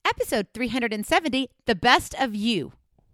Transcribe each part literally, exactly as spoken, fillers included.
episode three hundred seventy, The Best of You.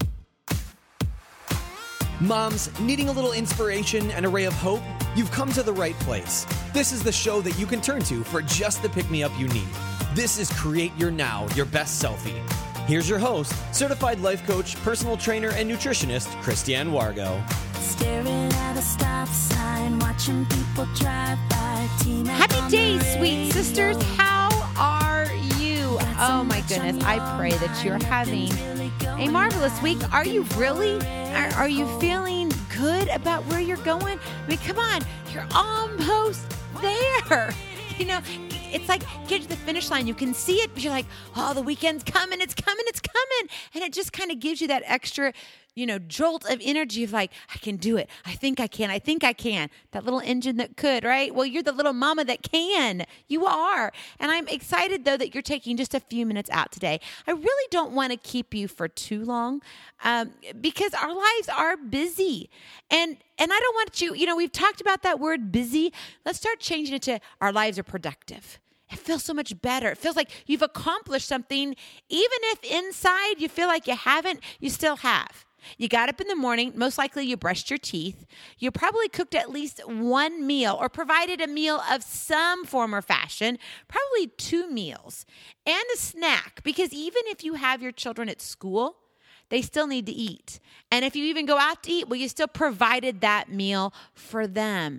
Moms, needing a little inspiration and a ray of hope? You've come to the right place. This is the show that you can turn to for just the pick-me-up you need. This is Create Your Now, Your Best Selfie. Here's your host, certified life coach, personal trainer, and nutritionist, Christiane Wargo. Staring at a stop sign, watching people drive by. Happy day, sweet sisters. How are you? Oh my goodness. I pray that you're having a marvelous week. Are you really? Are, are you feeling good about where you're going? I mean, come on. You're almost there. You know, it's like get to the finish line. You can see it, but you're like, oh, the weekend's coming. It's coming. It's coming. And it just kind of gives you that extra, you know, jolt of energy of like, I can do it. I think I can. I think I can. That little engine that could, right? Well, you're the little mama that can. You are. And I'm excited, though, that you're taking just a few minutes out today. I really don't want to keep you for too long um, because our lives are busy. And and I don't want you, you know, we've talked about that word busy. Let's start changing it to our lives are productive. It feels so much better. It feels like you've accomplished something. Even if inside you feel like you haven't, you still have. You got up in the morning, most likely you brushed your teeth. You probably cooked at least one meal or provided a meal of some form or fashion, probably two meals and a snack. Because even if you have your children at school, they still need to eat. And if you even go out to eat, well, you still provided that meal for them.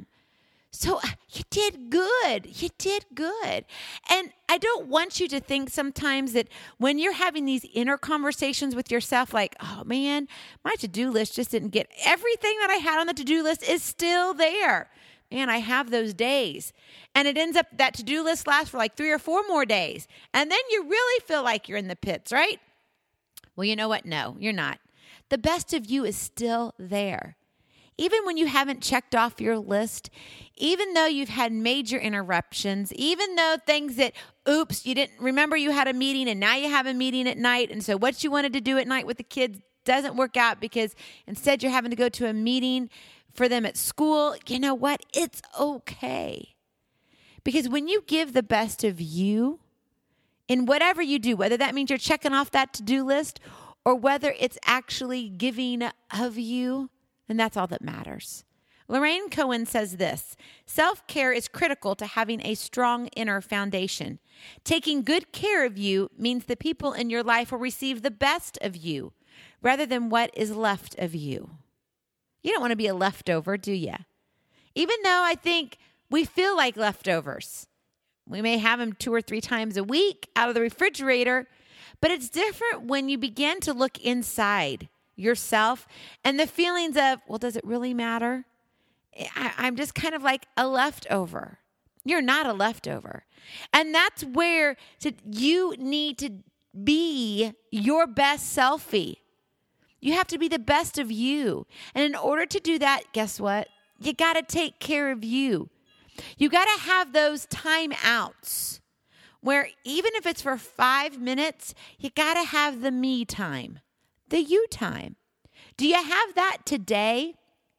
So you did good. You did good. And I don't want you to think sometimes that when you're having these inner conversations with yourself, like, oh man, my to-do list just didn't get everything that I had on the to-do list is still there. Man, I have those days. And it ends up that to-do list lasts for like three or four more days. And then you really feel like you're in the pits, right? Well, you know what? No, you're not. The best of you is still there. Even when you haven't checked off your list, even though you've had major interruptions, even though things that, oops, you didn't remember you had a meeting and now you have a meeting at night. And so what you wanted to do at night with the kids doesn't work out because instead you're having to go to a meeting for them at school. You know what? It's okay. Because when you give the best of you in whatever you do, whether that means you're checking off that to-do list or whether it's actually giving of you, and that's all that matters. Lorraine Cohen says this, self-care is critical to having a strong inner foundation. Taking good care of you means the people in your life will receive the best of you rather than what is left of you. You don't want to be a leftover, do you? Even though I think we feel like leftovers. We may have them two or three times a week out of the refrigerator, but it's different when you begin to look inside yourself and the feelings of, well, does it really matter? I, I'm just kind of like a leftover. You're not a leftover. And that's where to, you need to be your best selfie. You have to be the best of you. And in order to do that, guess what? You got to take care of you. You got to have those time outs where even if it's for five minutes, you got to have the me time. The you time. Do you have that today?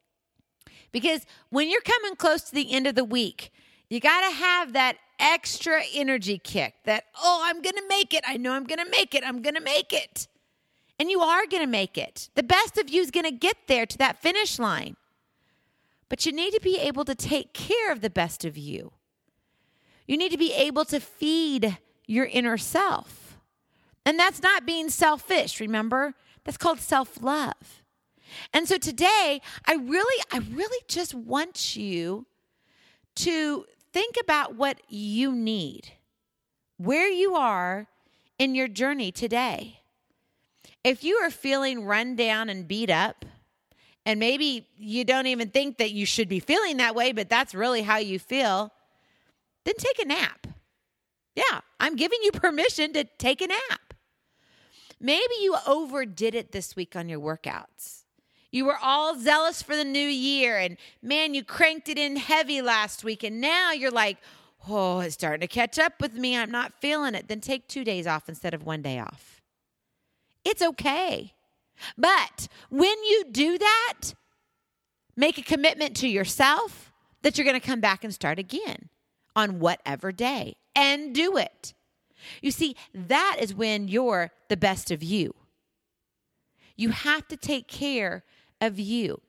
Because when you're coming close to the end of the week, you got to have that extra energy kick that, oh, I'm going to make it. I know I'm going to make it. I'm going to make it. And you are going to make it. The best of you is going to get there to that finish line. But you need to be able to take care of the best of you. You need to be able to feed your inner self. And that's not being selfish, remember? That's called self-love. And so today, I really, I really just want you to think about what you need, where you are in your journey today. If you are feeling run down and beat up, and maybe you don't even think that you should be feeling that way, but that's really how you feel, then take a nap. Yeah, I'm giving you permission to take a nap. Maybe you overdid it this week on your workouts. You were all zealous for the new year and man, you cranked it in heavy last week and now you're like, oh, it's starting to catch up with me. I'm not feeling it. Then take two days off instead of one day off. It's okay. But when you do that, make a commitment to yourself that you're going to come back and start again on whatever day and do it. You see, that is when you're the best of you. You have to take care of you.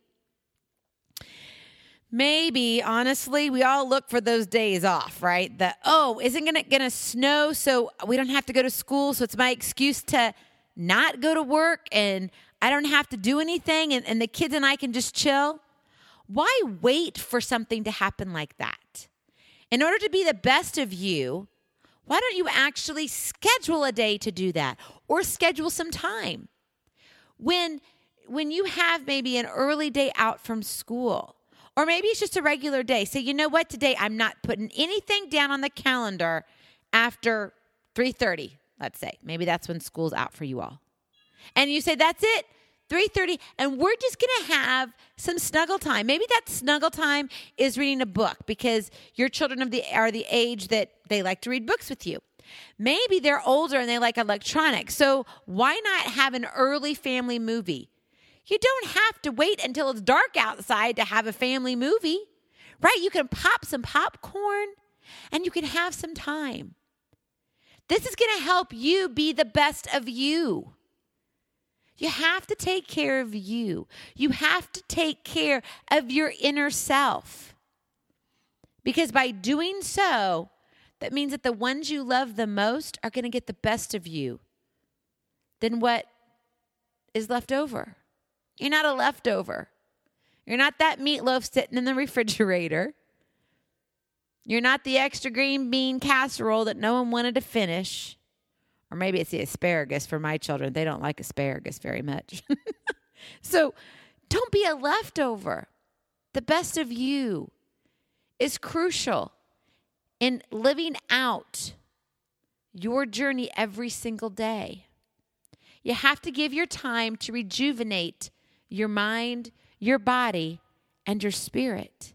Maybe, honestly, we all look for those days off, right? That, oh, isn't it going to snow so we don't have to go to school, so it's my excuse to not go to work and I don't have to do anything and, and the kids and I can just chill? Why wait for something to happen like that? In order to be the best of you, why don't you actually schedule a day to do that or schedule some time? When, when you have maybe an early day out from school, or maybe it's just a regular day. Say, you know what, today I'm not putting anything down on the calendar after three thirty, let's say. Maybe that's when school's out for you all. And you say, that's it, three thirty, and we're just going to have some snuggle time. Maybe that snuggle time is reading a book because your children of the, are the age that they like to read books with you. Maybe they're older and they like electronics. So why not have an early family movie? You don't have to wait until it's dark outside to have a family movie, right? You can pop some popcorn and you can have some time. This is going to help you be the best of you. You have to take care of you. You have to take care of your inner self. Because by doing so, that means that the ones you love the most are going to get the best of you than what is left over. You're not a leftover. You're not that meatloaf sitting in the refrigerator. You're not the extra green bean casserole that no one wanted to finish. Or maybe it's the asparagus for my children. They don't like asparagus very much. So don't be a leftover. The best of you is crucial in living out your journey every single day. You have to give your time to rejuvenate your mind, your body, and your spirit.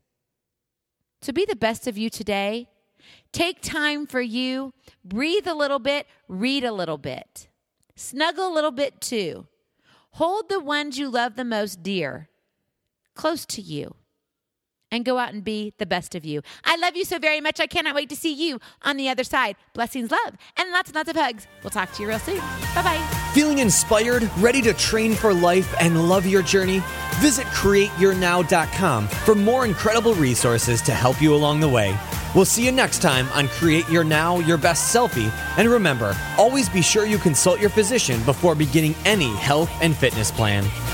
So be the best of you today. Take time for you. Breathe a little bit. Read a little bit. Snuggle a little bit too. Hold the ones you love the most dear, close to you. And go out and be the best of you. I love you so very much. I cannot wait to see you on the other side. Blessings, love, and lots and lots of hugs. We'll talk to you real soon. Bye-bye. Feeling inspired, ready to train for life, and love your journey? Visit create your now dot com for more incredible resources to help you along the way. We'll see you next time on Create Your Now, Your Best Selfie. And remember, always be sure you consult your physician before beginning any health and fitness plan.